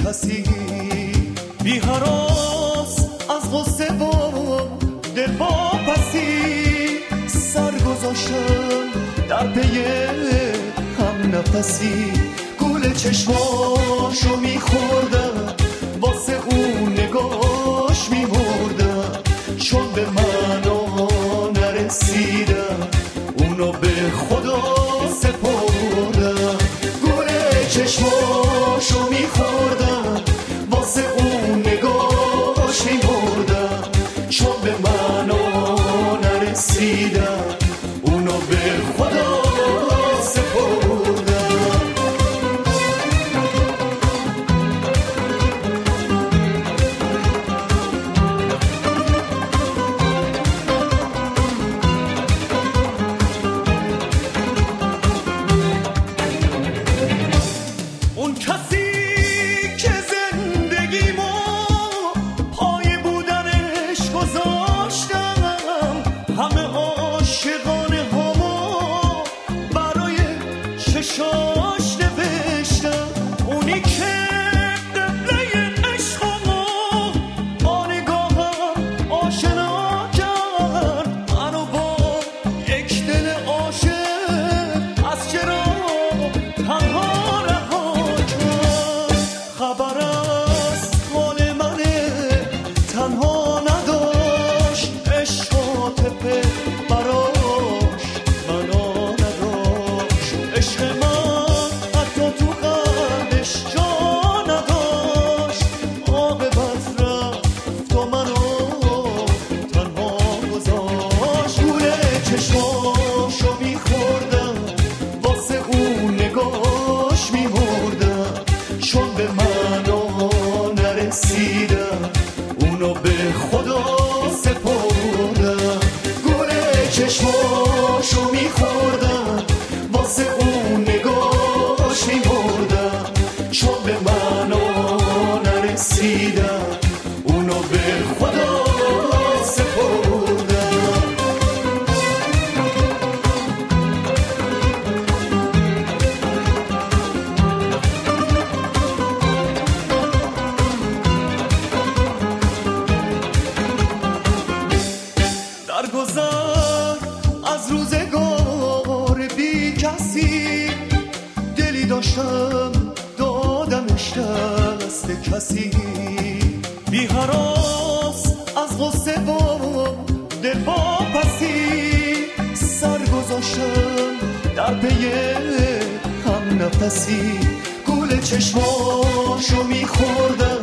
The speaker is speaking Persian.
کسی بی هراس از غصه و دل واپسی سر گذاشتم در پی هم نفسی گول چشماشو میخوردم واسه اون نگاش میمردم چون به منو نرسیدم اونو به خدا سپردم گول چشماشو میخوردم واسه اون نگاش میمردم چون به منو نرسیدم اونو به خدا سپردم اون کسی که زندگیمو پای بودنش گذاشتم همه عاشقانه همو برای چشاش نوشتم اونی که قبله عشقمو با نگاهم آشنا کرد منو با یک دل عاشق از چرا تنها خبر از حال منه تنها نداشت عشق و تپه براش بنا نداشت عشق من حتی تو قلبش جا نداشت عاقبت رفت تو منو تنها گذاشت گول چشماشو میخوردم واسه اون نگاش میمردم چون به منو نرسیدم اونو به خدا سپردم گول چشماشو میخوردم واسه اون نگاش میمردم چون به منو نرسیدم اونو به خدا سپردم درگذر از روزگار بی کسی دلی داشتم دادمش دست کسی بی هراس از غصه و دل واپسی سر گذاشتم در پی هم نفسی گول چشماشو میخوردم